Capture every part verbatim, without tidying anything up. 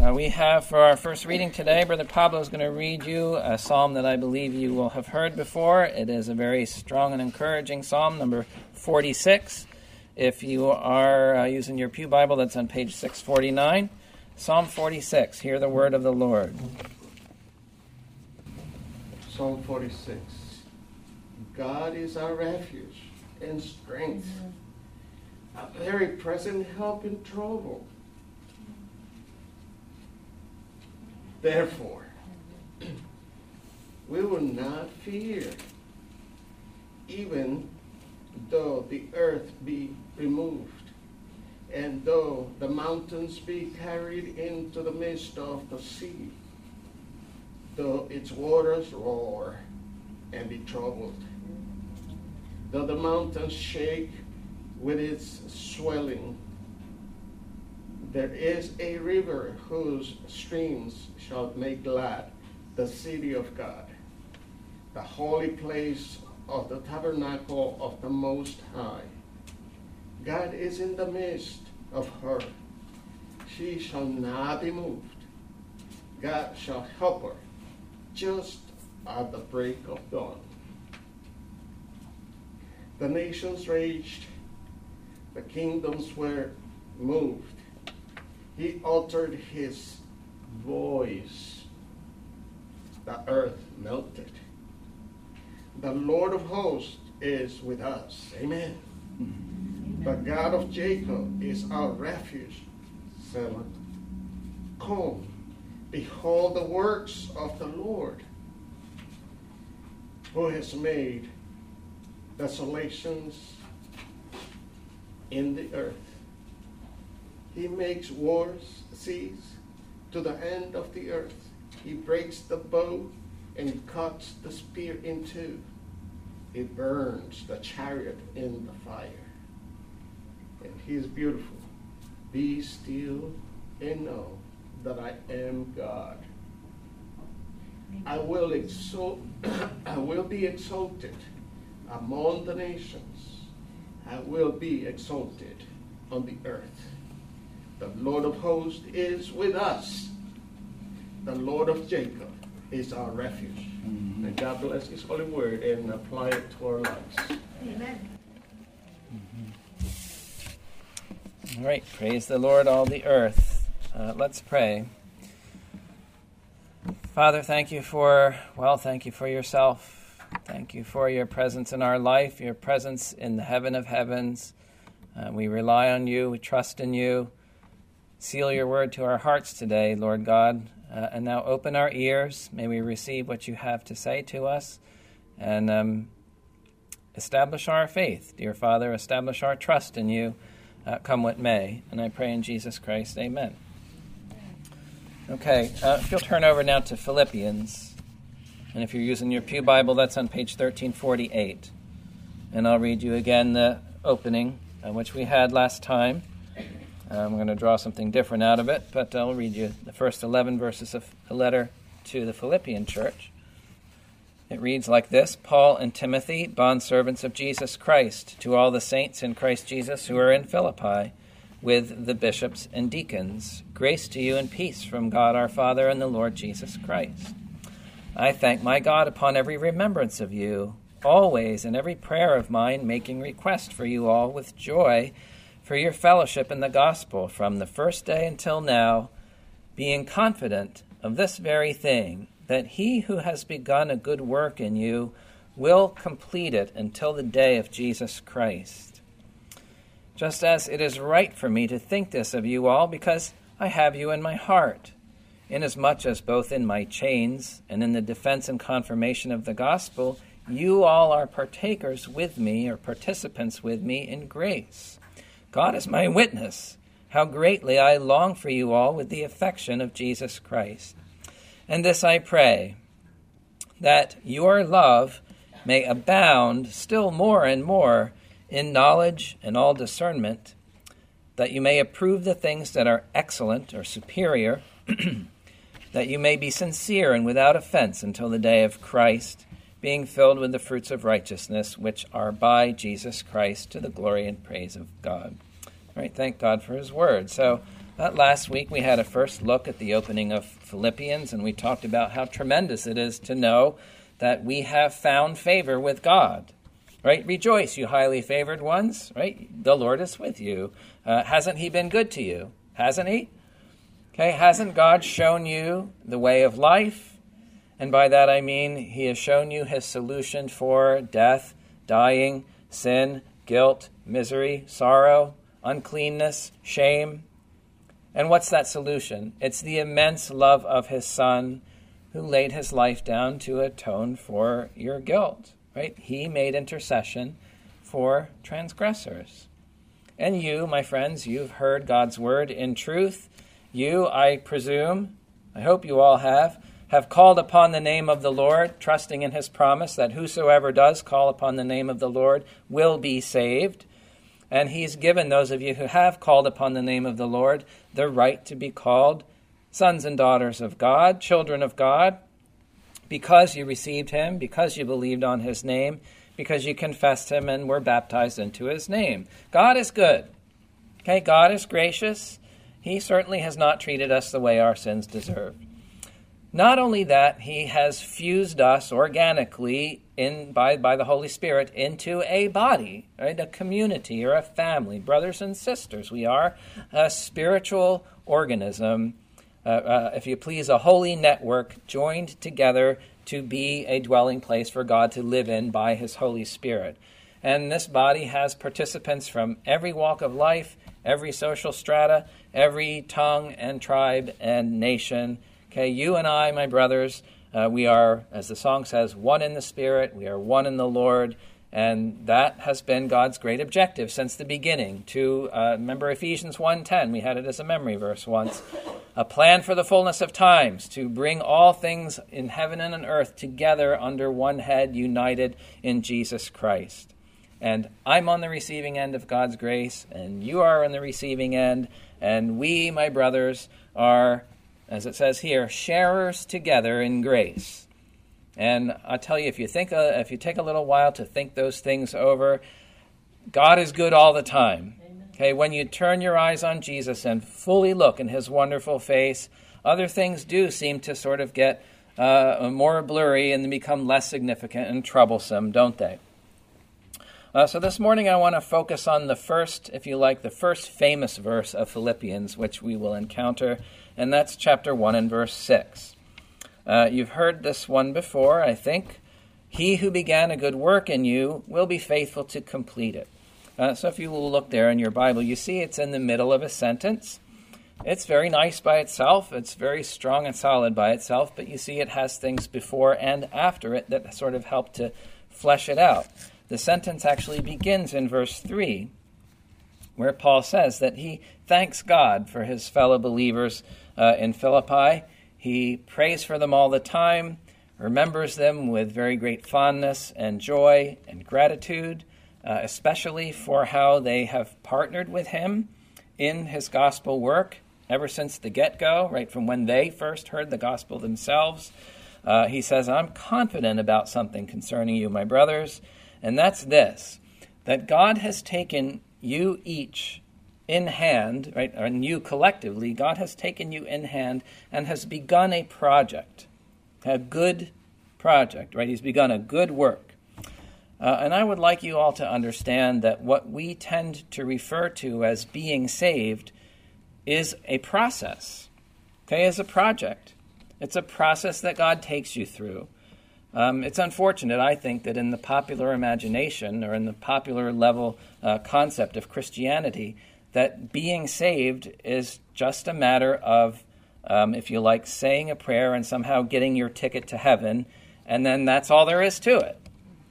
Uh, we have for our first reading today, Brother Pablo is going to read you a psalm that I believe you will have heard before. It is a very strong and encouraging psalm, number forty-six. If you are uh, using your Pew Bible, that's on page six forty-nine. Psalm forty-six, hear the word of the Lord. Psalm forty-six. God is our refuge and strength, a very present help in trouble. Therefore, we will not fear, even though the earth be removed, and though the mountains be carried into the midst of the sea, though its waters roar and be troubled, though the mountains shake with its swelling. There is a river whose streams shall make glad the city of God, the holy place of the tabernacle of the Most High. God is in the midst of her. She shall not be moved. God shall help her just at the break of dawn. The nations raged, the kingdoms were moved. He uttered his voice. The earth melted. The Lord of hosts is with us. Amen. Amen. The God of Jacob is our refuge. Selah. Come, behold the works of the Lord, who has made desolations in the earth. He makes wars cease to the end of the earth. He breaks the bow and cuts the spear in two. He burns the chariot in the fire. And he is beautiful. Be still and know that I am God. I will exalt, I will be exalted among the nations. I will be exalted on the earth. The Lord of hosts is with us. The Lord of Jacob is our refuge. Mm-hmm. And God bless his holy word and apply it to our lives. Amen. Mm-hmm. All right. Praise the Lord, all the earth. Uh, let's pray. Father, thank you for, well, thank you for yourself. Thank you for your presence in our life, your presence in the heaven of heavens. Uh, we rely on you. We trust in you. Seal your word to our hearts today, Lord God, uh, and now open our ears. May we receive what you have to say to us, and um, establish our faith, dear Father. Establish our trust in you, uh, come what may. And I pray in Jesus Christ, amen. Okay, uh, if you'll turn over now to Philippians, and if you're using your Pew Bible, that's on page thirteen forty-eight. And I'll read you again the opening, uh, which we had last time. I'm going to draw something different out of it, but I'll read you the first eleven verses of a letter to the Philippian church. It reads like this: Paul and Timothy, bondservants of Jesus Christ, to all the saints in Christ Jesus who are in Philippi, with the bishops and deacons. Grace to you and peace from God our Father and the Lord Jesus Christ. I thank my God upon every remembrance of you, always in every prayer of mine, making request for you all with joy, for your fellowship in the gospel from the first day until now, being confident of this very thing, that he who has begun a good work in you will complete it until the day of Jesus Christ. Just as it is right for me to think this of you all, because I have you in my heart, inasmuch as both in my chains and in the defense and confirmation of the gospel, you all are partakers with me, or participants with me in grace. God is my witness, how greatly I long for you all with the affection of Jesus Christ. And this I pray, that your love may abound still more and more in knowledge and all discernment, that you may approve the things that are excellent or superior, that you may be sincere and without offense until the day of Christ, being filled with the fruits of righteousness, which are by Jesus Christ, to the glory and praise of God. All right, thank God for his word. So Uh, last week we had a first look at the opening of Philippians, and we talked about how tremendous it is to know that we have found favor with God. Right? Rejoice, you highly favored ones. Right? The Lord is with you. Uh, hasn't he been good to you? Hasn't he? Okay, hasn't God shown you the way of life? And by that I mean he has shown you his solution for death, dying, sin, guilt, misery, sorrow, uncleanness, shame. And what's that solution? It's the immense love of his Son who laid his life down to atone for your guilt, right? He made intercession for transgressors. And you, my friends, you've heard God's word in truth. You, I presume, I hope you all have, have called upon the name of the Lord, trusting in his promise that whosoever does call upon the name of the Lord will be saved. And he's given those of you who have called upon the name of the Lord the right to be called sons and daughters of God, children of God, because you received him, because you believed on his name, because you confessed him and were baptized into his name. God is good. Okay, God is gracious. He certainly has not treated us the way our sins deserve. Not only that, he has fused us organically in by, by the Holy Spirit into a body, right? A community or a family, brothers and sisters. We are a spiritual organism, uh, uh, if you please, a holy network joined together to be a dwelling place for God to live in by his Holy Spirit. And this body has participants from every walk of life, every social strata, every tongue and tribe and nation. Okay, you and I, my brothers, uh, we are, as the song says, one in the Spirit. We are one in the Lord. And that has been God's great objective since the beginning. To uh, remember Ephesians one ten, we had it as a memory verse once. A plan for the fullness of times, to bring all things in heaven and on earth together under one head, united in Jesus Christ. And I'm on the receiving end of God's grace, and you are on the receiving end. And we, my brothers, are, as it says here, sharers together in grace. And I tell you, if you think, uh, if you take a little while to think those things over, God is good all the time. Amen. Okay, when you turn your eyes on Jesus and fully look in his wonderful face, other things do seem to sort of get uh, more blurry and become less significant and troublesome, don't they? Uh, so this morning I want to focus on the first, if you like, the first famous verse of Philippians, which we will encounter, and that's chapter one and verse six. Uh, you've heard this one before, I think. He who began a good work in you will be faithful to complete it. Uh, so if you will look there in your Bible, you see it's in the middle of a sentence. It's very nice by itself. It's very strong and solid by itself, but you see it has things before and after it that sort of help to flesh it out. The sentence actually begins in verse three, where Paul says that he thanks God for his fellow believers uh, in Philippi. He prays for them all the time, remembers them with very great fondness and joy and gratitude, uh, especially for how they have partnered with him in his gospel work ever since the get-go, right from when they first heard the gospel themselves. Uh, he says, I'm confident about something concerning you, my brothers, and that's this, that God has taken you each in hand, right, and you collectively, God has taken you in hand and has begun a project, a good project, right? He's begun a good work. Uh, and I would like you all to understand that what we tend to refer to as being saved is a process, okay, is a project. It's a process that God takes you through. Um, it's unfortunate, I think, that in the popular imagination or in the popular level uh, concept of Christianity, that being saved is just a matter of, um, if you like, saying a prayer and somehow getting your ticket to heaven, and then that's all there is to it.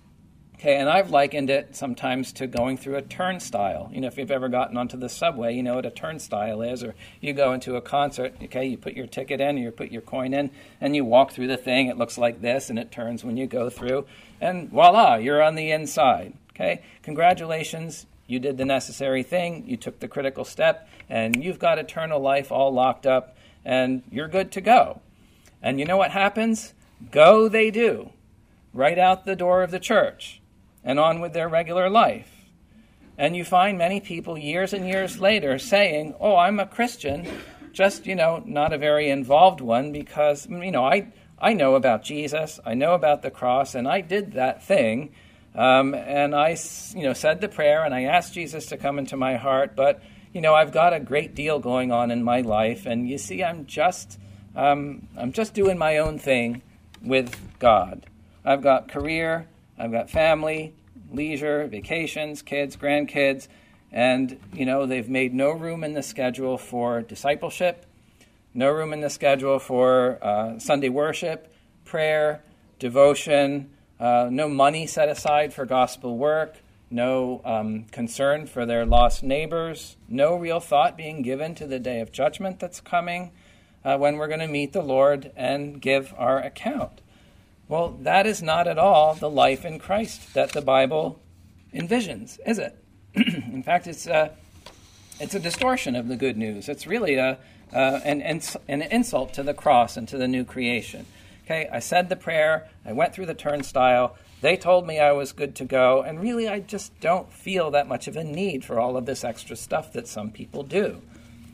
Okay, and I've likened it sometimes to going through a turnstile. You know, if you've ever gotten onto the subway, you know what a turnstile is, or you go into a concert, okay, you put your ticket in, or you put your coin in, and you walk through the thing, it looks like this, and it turns when you go through, and voila, you're on the inside. Okay, congratulations. You did the necessary thing, you took the critical step, and you've got eternal life all locked up, and you're good to go. And you know what happens? Go they do, right out the door of the church, and on with their regular life. And you find many people years and years later saying, oh, I'm a Christian, just, you know, not a very involved one because, you know, I, I know about Jesus, I know about the cross, and I did that thing. Um, and I, you know, said the prayer and I asked Jesus to come into my heart, but, you know, I've got a great deal going on in my life. And you see, I'm just, um, I'm just doing my own thing with God. I've got career, I've got family, leisure, vacations, kids, grandkids, and, you know, they've made no room in the schedule for discipleship, no room in the schedule for uh, Sunday worship, prayer, devotion, uh, no money set aside for gospel work, no um, concern for their lost neighbors, no real thought being given to the day of judgment that's coming uh, when we're going to meet the Lord and give our account. Well, that is not at all the life in Christ that the Bible envisions, is it? In fact, it's a, it's a distortion of the good news. It's really a, uh, an, an insult to the cross and to the new creation. Okay, I said the prayer, I went through the turnstile, they told me I was good to go, and really I just don't feel that much of a need for all of this extra stuff that some people do.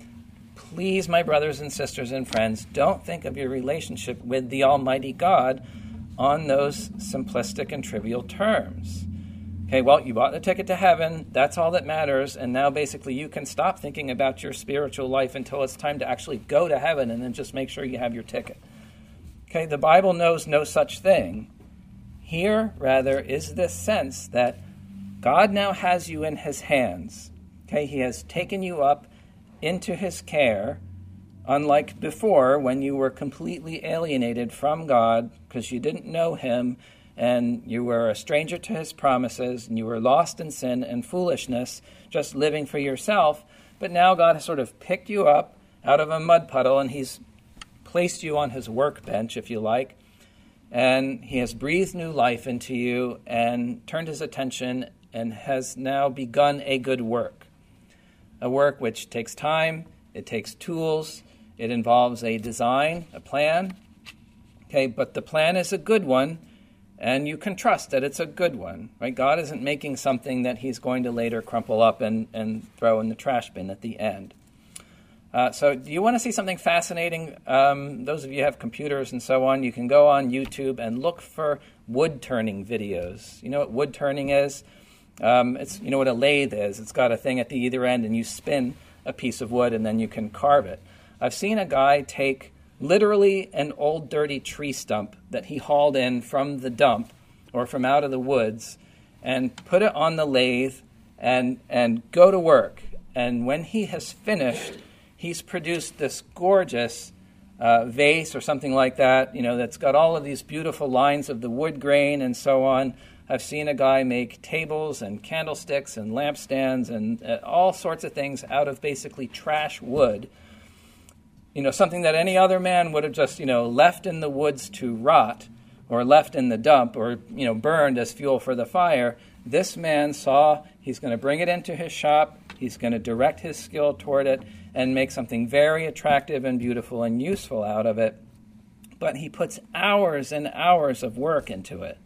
Please, my brothers and sisters and friends, don't think of your relationship with the Almighty God on those simplistic and trivial terms. Okay, well, you bought the ticket to heaven, that's all that matters, and now basically you can stop thinking about your spiritual life until it's time to actually go to heaven and then just make sure you have your ticket. Okay, the Bible knows no such thing. Here, rather, is this sense that God now has you in his hands. Okay, he has taken you up into his care, unlike before when you were completely alienated from God because you didn't know him and you were a stranger to his promises and you were lost in sin and foolishness, just living for yourself. But now God has sort of picked you up out of a mud puddle and he's placed you on his workbench, if you like, and he has breathed new life into you and turned his attention and has now begun a good work. A work which takes time, it takes tools, it involves a design, a plan. Okay, but the plan is a good one, and you can trust that it's a good one. Right? God isn't making something that he's going to later crumple up and, and throw in the trash bin at the end. Uh, so do you want to see something fascinating? Um, those of you who have computers and so on, you can go on YouTube and look for wood turning videos. You know what wood turning is? Um, it's you know what a lathe is. It's got a thing at the either end, and you spin a piece of wood, and then you can carve it. I've seen a guy take literally an old dirty tree stump that he hauled in from the dump or from out of the woods and put it on the lathe and and go to work. And when he has finished, he's produced this gorgeous uh, vase or something like that, you know, that's got all of these beautiful lines of the wood grain and so on. I've seen a guy make tables and candlesticks and lampstands and uh, all sorts of things out of basically trash wood. You know, something that any other man would have just, you know, left in the woods to rot or left in the dump or, you know, burned as fuel for the fire. This man saw he's going to bring it into his shop, he's going to direct his skill toward it and make something very attractive and beautiful and useful out of it. But he puts hours and hours of work into it.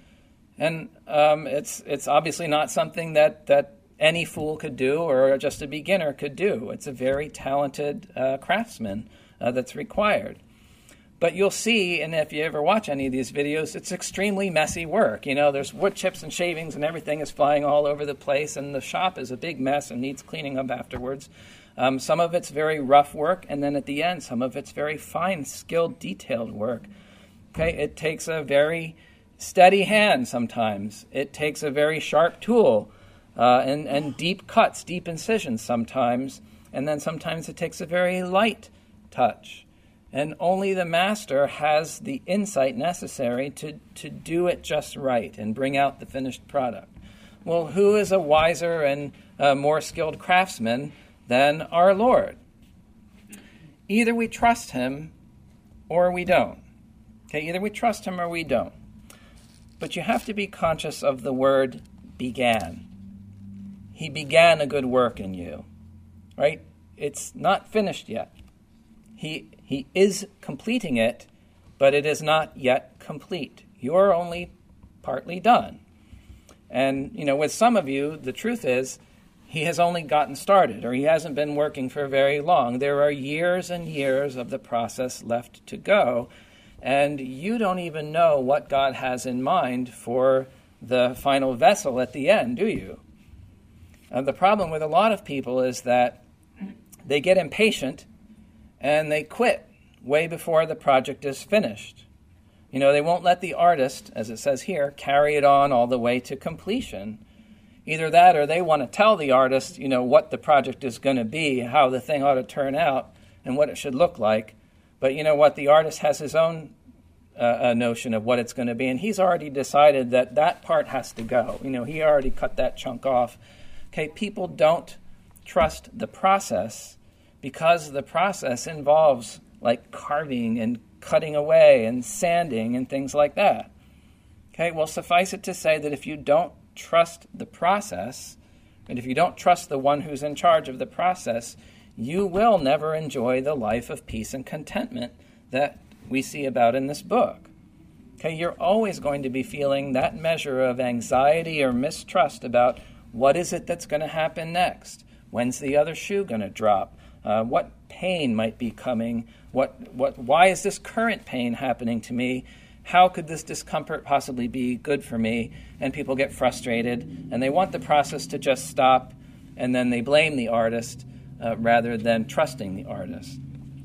And um, it's it's obviously not something that, that any fool could do or just a beginner could do. It's a very talented uh, craftsman uh, that's required. But you'll see, and if you ever watch any of these videos, it's extremely messy work. You know, there's wood chips and shavings and everything is flying all over the place, and the shop is a big mess and needs cleaning up afterwards. Um, some of it's very rough work, and then at the end, some of it's very fine, skilled, detailed work. Okay, it takes a very steady hand sometimes. It takes a very sharp tool uh, and, and deep cuts, deep incisions sometimes. And then sometimes it takes a very light touch. And only the master has the insight necessary to, to do it just right and bring out the finished product. Well, who is a wiser and uh, more skilled craftsman than our Lord? Either we trust him or we don't. Okay, either we trust him or we don't. But you have to be conscious of the word began. He began a good work in you, right? It's not finished yet. He he is completing it, but it is not yet complete. You're only partly done. And, you know, with some of you, the truth is he has only gotten started, or he hasn't been working for very long. There are years and years of the process left to go, and you don't even know what God has in mind for the final vessel at the end, do you? Uh, the problem with a lot of people is that they get impatient and they quit way before the project is finished. You know, they won't let the artist, as it says here, carry it on all the way to completion. Either that or they want to tell the artist, you know, what the project is going to be, how the thing ought to turn out, and what it should look like. But you know what? The artist has his own uh, notion of what it's going to be, and he's already decided that that part has to go. You know, he already cut that chunk off. Okay, people don't trust the process because the process involves like carving and cutting away and sanding and things like that. Okay, well, suffice it to say that if you don't trust the process, and if you don't trust the one who's in charge of the process, you will never enjoy the life of peace and contentment that we see about in this book. Okay, you're always going to be feeling that measure of anxiety or mistrust about what is it that's going to happen next? When's the other shoe going to drop? Uh, what pain might be coming? What, what, why is this current pain happening to me? How could this discomfort possibly be good for me? And people get frustrated, and they want the process to just stop, and then they blame the artist uh, rather than trusting the artist.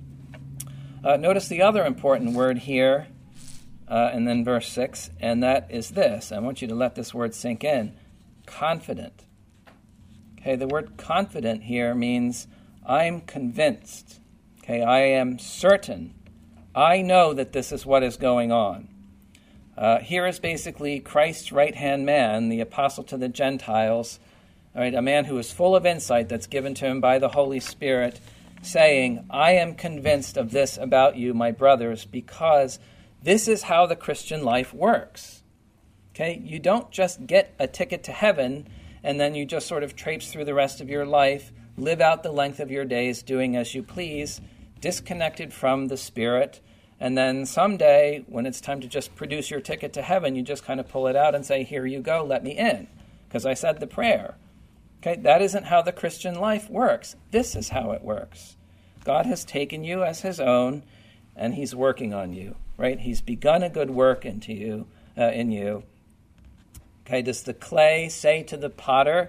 Uh, notice the other important word here, uh, and then verse six, and that is this. I want you to let this word sink in. Confident. Okay, the word confident here means I'm convinced. Okay, I am certain. I know that this is what is going on. Uh, here is basically Christ's right-hand man, the apostle to the Gentiles, all right, a man who is full of insight that's given to him by the Holy Spirit, saying, I am convinced of this about you, my brothers, because this is how the Christian life works. Okay, you don't just get a ticket to heaven and then you just sort of traipse through the rest of your life, live out the length of your days doing as you please, disconnected from the Spirit, and then someday when it's time to just produce your ticket to heaven, you just kind of pull it out and say, here you go, let me in, because I said the prayer. Okay, that isn't how the Christian life works. This is how it works. God has taken you as his own, and he's working on you, right? He's begun a good work into you, uh, in you. Okay, does the clay say to the potter,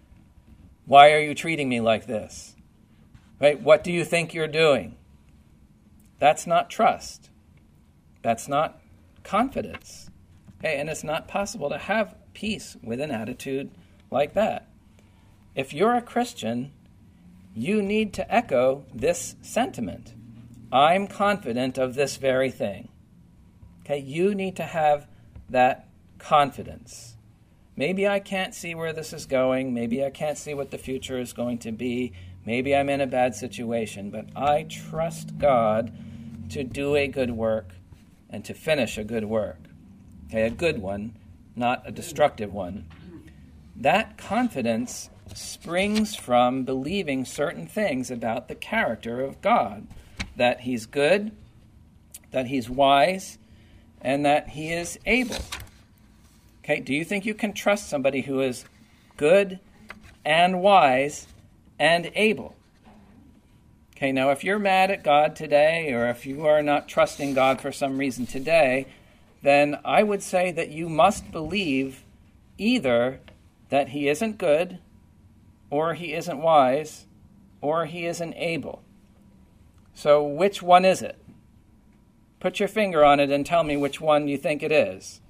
why are you treating me like this? Right? What do you think you're doing? That's not trust. That's not confidence. Okay, and it's not possible to have peace with an attitude like that. If you're a Christian, you need to echo this sentiment. I'm confident of this very thing. Okay, you need to have that confidence. Maybe I can't see where this is going. Maybe I can't see what the future is going to be. Maybe I'm in a bad situation, but I trust God to do a good work and to finish a good work. Okay, a good one, not a destructive one. That confidence springs from believing certain things about the character of God, that he's good, that he's wise, and that he is able. Okay, do you think you can trust somebody who is good and wise and able? Okay, now if you're mad at God today, or if you are not trusting God for some reason today, then I would say that you must believe either that he isn't good, or he isn't wise, or he isn't able. So which one is it? Put your finger on it and tell me which one you think it is.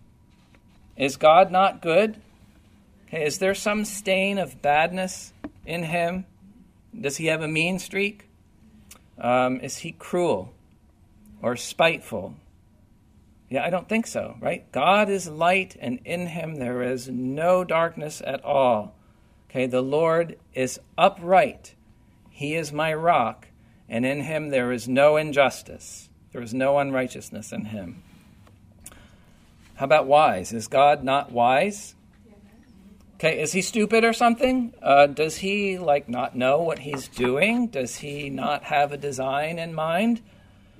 Is God not good? Okay, is there some stain of badness in him? Does he have a mean streak? Um, is he cruel or spiteful? Yeah, I don't think so, right? God is light, and in him there is no darkness at all. Okay, the Lord is upright. He is my rock, and in him there is no injustice. There is no unrighteousness in him. How about wise? Is God not wise? Okay, is he stupid or something? Uh, does he, like, not know what he's doing? Does he not have a design in mind?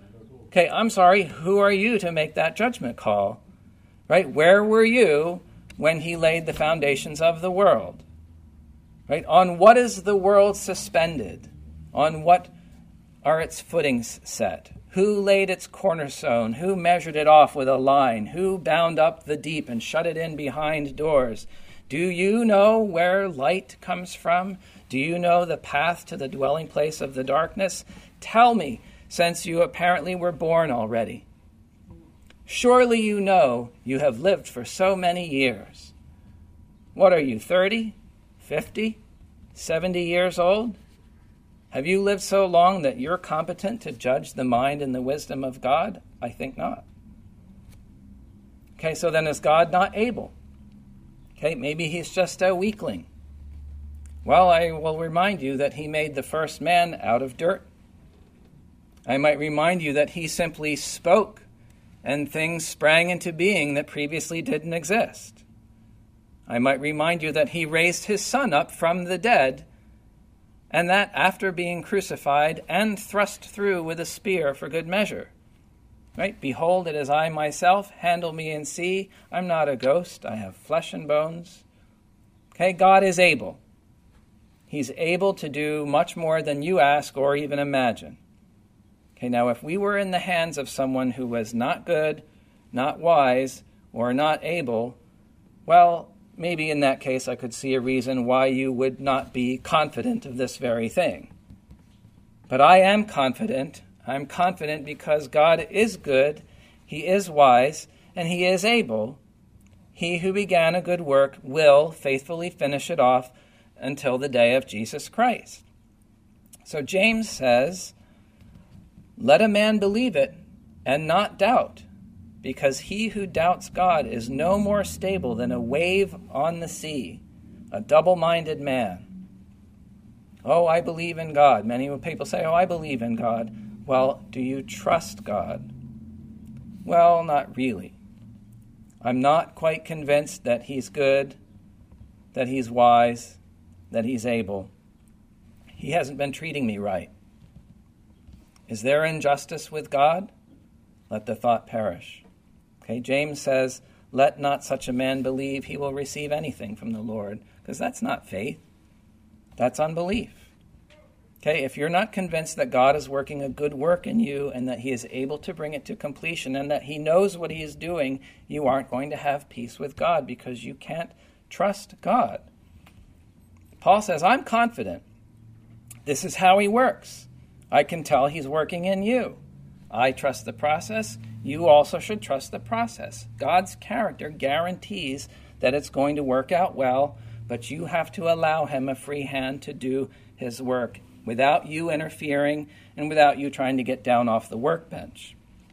Okay, I'm sorry, who are you to make that judgment call? Right? Where were you when he laid the foundations of the world. Right? On what is the world suspended? On what are its footings set? Who laid its cornerstone? Who measured it off with a line? Who bound up the deep and shut it in behind doors? Do you know where light comes from? Do you know the path to the dwelling place of the darkness? Tell me, since you apparently were born already. Surely you know you have lived for so many years. What are you, thirty, fifty, seventy years old? Have you lived so long that you're competent to judge the mind and the wisdom of God? I think not. Okay, so then is God not able? Okay, maybe he's just a weakling. Well, I will remind you that he made the first man out of dirt. I might remind you that he simply spoke and things sprang into being that previously didn't exist. I might remind you that he raised his son up from the dead, and that after being crucified and thrust through with a spear for good measure. Right? Behold, it is I myself, handle me and see. I'm not a ghost, I have flesh and bones. Okay, God is able. He's able to do much more than you ask or even imagine. Okay, now if we were in the hands of someone who was not good, not wise, or not able, well, maybe in that case I could see a reason why you would not be confident of this very thing. But I am confident. I'm confident because God is good, he is wise, and he is able. He who began a good work will faithfully finish it off until the day of Jesus Christ. So James says, let a man believe it and not doubt, because he who doubts God is no more stable than a wave on the sea, a double-minded man. Oh, I believe in God. Many people say, oh, I believe in God. Well, do you trust God? Well, not really. I'm not quite convinced that he's good, that he's wise, that he's able. He hasn't been treating me right. Is there injustice with God? Let the thought perish. Okay, James says, let not such a man believe he will receive anything from the Lord, because that's not faith. That's unbelief. Okay, if you're not convinced that God is working a good work in you and that he is able to bring it to completion and that he knows what he is doing, you aren't going to have peace with God because you can't trust God. Paul says, I'm confident. This is how he works. I can tell he's working in you. I trust the process. You also should trust the process. God's character guarantees that it's going to work out well, but you have to allow him a free hand to do his work without you interfering and without you trying to get down off the workbench.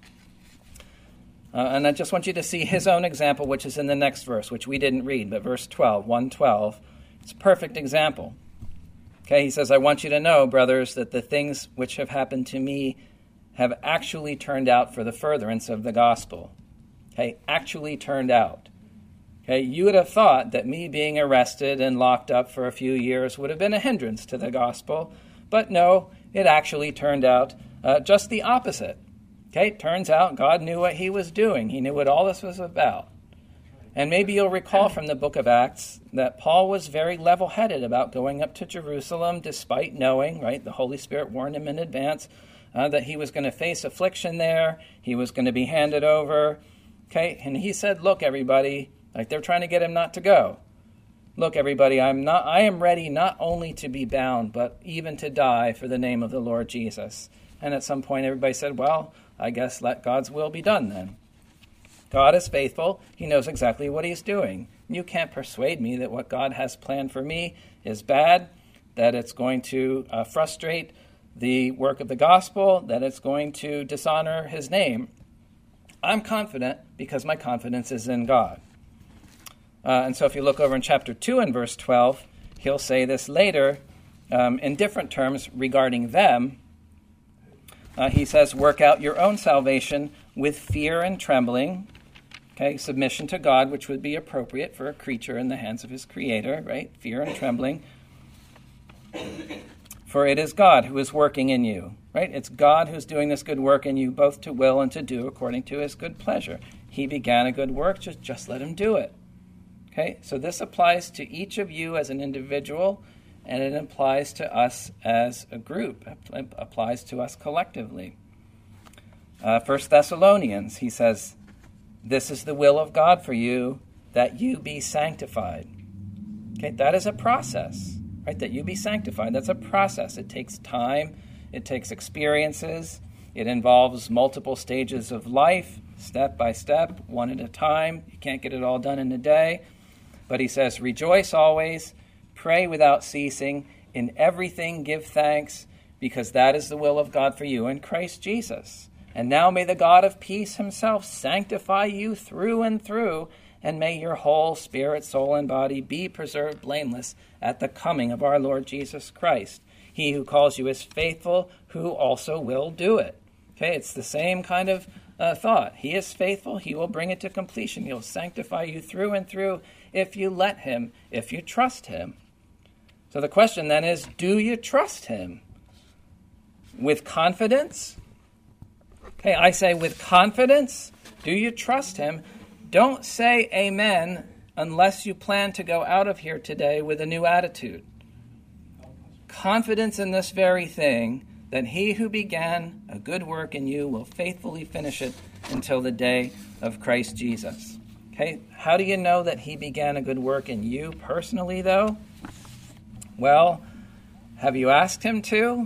Uh, and I just want you to see his own example, which is in the next verse, which we didn't read, but verse twelve, one twelve. It's a perfect example. Okay, he says, I want you to know, brothers, that the things which have happened to me have actually turned out for the furtherance of the gospel. Okay, actually turned out. Okay, you would have thought that me being arrested and locked up for a few years would have been a hindrance to the gospel, but no, it actually turned out uh, just the opposite. Okay, it turns out God knew what he was doing. He knew what all this was about. And maybe you'll recall from the book of Acts that Paul was very level-headed about going up to Jerusalem despite knowing, right, the Holy Spirit warned him in advance uh, that he was going to face affliction there, he was going to be handed over. Okay, and he said, look, everybody, like they're trying to get him not to go. Look, everybody, I'm not. I am ready not only to be bound, but even to die for the name of the Lord Jesus. And at some point, everybody said, well, I guess let God's will be done then. God is faithful. He knows exactly what he's doing. You can't persuade me that what God has planned for me is bad, that it's going to uh, frustrate the work of the gospel, that it's going to dishonor his name. I'm confident because my confidence is in God. Uh, and so if you look over in chapter two and verse twelve, he'll say this later um, in different terms regarding them. Uh, he says, work out your own salvation with fear and trembling. Okay, submission to God, which would be appropriate for a creature in the hands of his creator, right? Fear and trembling. For it is God who is working in you, right? It's God who's doing this good work in you, both to will and to do according to his good pleasure. He began a good work, just, just let him do it. Okay, so this applies to each of you as an individual, and it applies to us as a group. It applies to us collectively. Uh, First Thessalonians, he says, this is the will of God for you, that you be sanctified. Okay, that is a process, right? That you be sanctified. That's a process. It takes time. It takes experiences. It involves multiple stages of life, step by step, one at a time. You can't get it all done in a day. But he says, rejoice always, pray without ceasing, in everything give thanks, because that is the will of God for you in Christ Jesus. And now may the God of peace himself sanctify you through and through, and may your whole spirit, soul, and body be preserved blameless at the coming of our Lord Jesus Christ. He who calls you is faithful, who also will do it. Okay, it's the same kind of uh, thought. He is faithful. He will bring it to completion. He'll sanctify you through and through if you let him, if you trust him. So the question then is, do you trust him? With confidence? Okay, I say with confidence, do you trust him? Don't say amen unless you plan to go out of here today with a new attitude. Confidence in this very thing, that he who began a good work in you will faithfully finish it until the day of Christ Jesus. Okay, how do you know that he began a good work in you personally, though? Well, have you asked him to?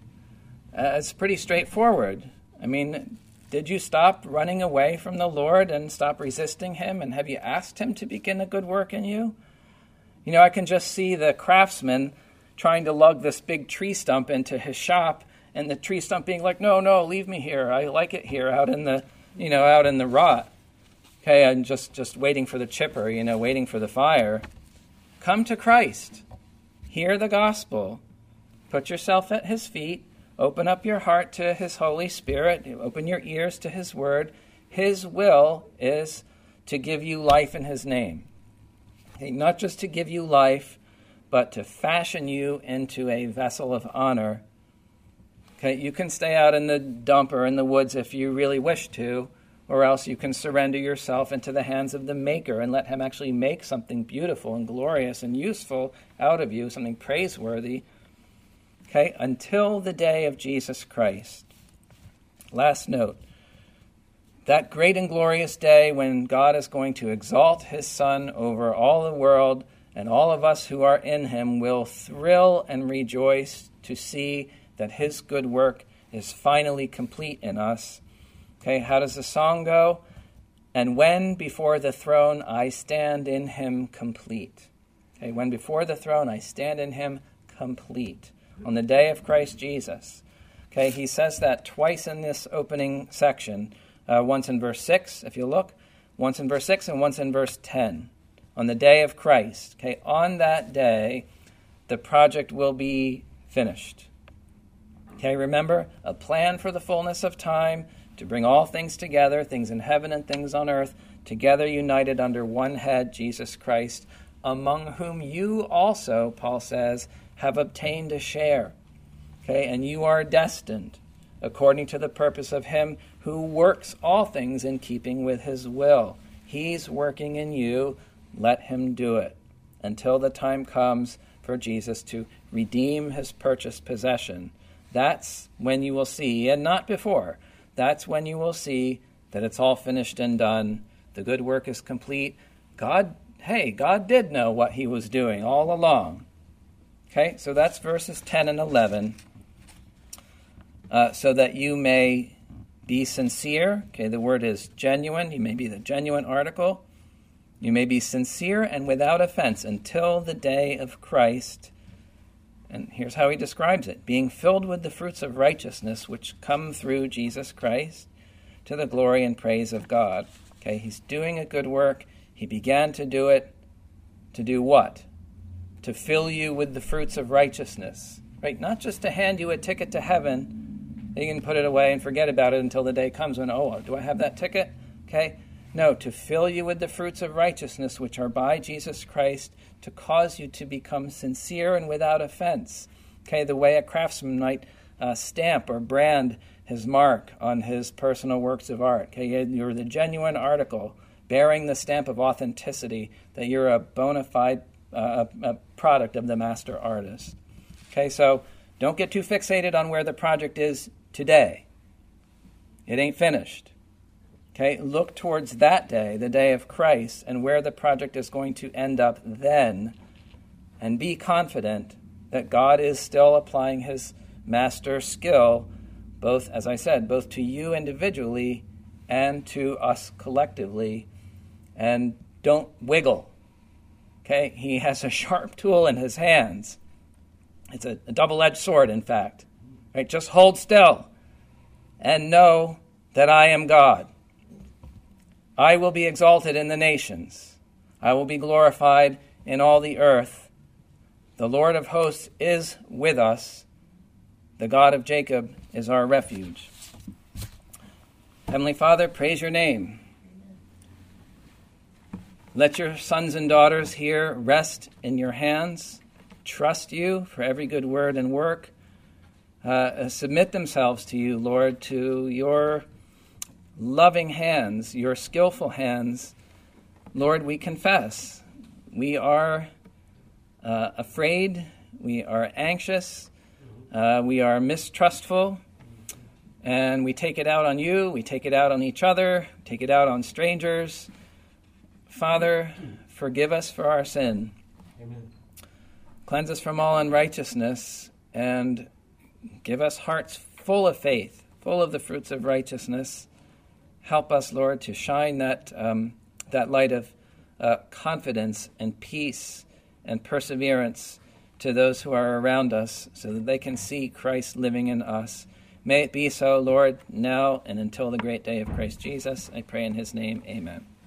Uh, it's pretty straightforward. I mean, did you stop running away from the Lord and stop resisting him? And have you asked him to begin a good work in you? You know, I can just see the craftsman trying to lug this big tree stump into his shop, and the tree stump being like, no, no, leave me here. I like it here out in the, you know, out in the rot. Okay, I'm just, just waiting for the chipper, you know, waiting for the fire. Come to Christ. Hear the gospel. Put yourself at his feet. Open up your heart to his Holy Spirit. Open your ears to his word. His will is to give you life in his name. Okay, not just to give you life, but to fashion you into a vessel of honor. Okay, you can stay out in the dump or in the woods if you really wish to, or else you can surrender yourself into the hands of the Maker and let him actually make something beautiful and glorious and useful out of you, something praiseworthy. Okay, until the day of Jesus Christ. Last note, that great and glorious day when God is going to exalt his Son over all the world, and all of us who are in him will thrill and rejoice to see that his good work is finally complete in us. Okay, how does the song go? And when before the throne I stand in him complete. Okay, when before the throne I stand in him complete. On the day of Christ Jesus. Okay, he says that twice in this opening section. Uh, once in verse six, if you look. Once in verse six and once in verse ten. On the day of Christ. Okay, on that day, the project will be finished. Okay, remember, a plan for the fullness of time to bring all things together, things in heaven and things on earth, together united under one head, Jesus Christ, among whom you also, Paul says, have obtained a share. Okay, and you are destined, according to the purpose of him who works all things in keeping with his will. He's working in you. Let him do it until the time comes for Jesus to redeem his purchased possession. That's when you will see, and not before, that's when you will see that it's all finished and done. The good work is complete. God, hey, God did know what he was doing all along. Okay, so that's verses ten and eleven. Uh, so that you may be sincere. Okay, the word is genuine. You may be the genuine article. You may be sincere and without offense until the day of Christ. And here's how he describes it. Being filled with the fruits of righteousness which come through Jesus Christ to the glory and praise of God. Okay, he's doing a good work. He began to do it. To do what? To fill you with the fruits of righteousness. Right? Not just to hand you a ticket to heaven. You can put it away and forget about it until the day comes when, oh, do I have that ticket? Okay. No, to fill you with the fruits of righteousness which are by Jesus Christ, to cause you to become sincere and without offense. Okay, the way a craftsman might uh, stamp or brand his mark on his personal works of art. Okay, you're the genuine article, bearing the stamp of authenticity that you're a bona fide uh, a, a product of the master artist. Okay, so don't get too fixated on where the project is today. It ain't finished. Okay, look towards that day, the day of Christ, and where the project is going to end up then, and be confident that God is still applying his master skill, both, as I said, both to you individually and to us collectively. And don't wiggle. Okay, he has a sharp tool in his hands. It's a, a double-edged sword, in fact. Right? Just hold still and know that I am God. I will be exalted in the nations. I will be glorified in all the earth. The Lord of hosts is with us. The God of Jacob is our refuge. Heavenly Father, praise your name. Let your sons and daughters here rest in your hands, trust you for every good word and work, uh, submit themselves to you, Lord, to your loving hands, your skillful hands. Lord, we confess we are uh, afraid, we are anxious, uh, we are mistrustful, and we take it out on you, we take it out on each other, take it out on strangers. Father, forgive us for our sin. Amen. Cleanse us from all unrighteousness, and give us hearts full of faith, full of the fruits of righteousness. Help us, Lord, to shine that um, that light of uh, confidence and peace and perseverance to those who are around us, so that they can see Christ living in us. May it be so, Lord, now and until the great day of Christ Jesus. I pray in his name, amen.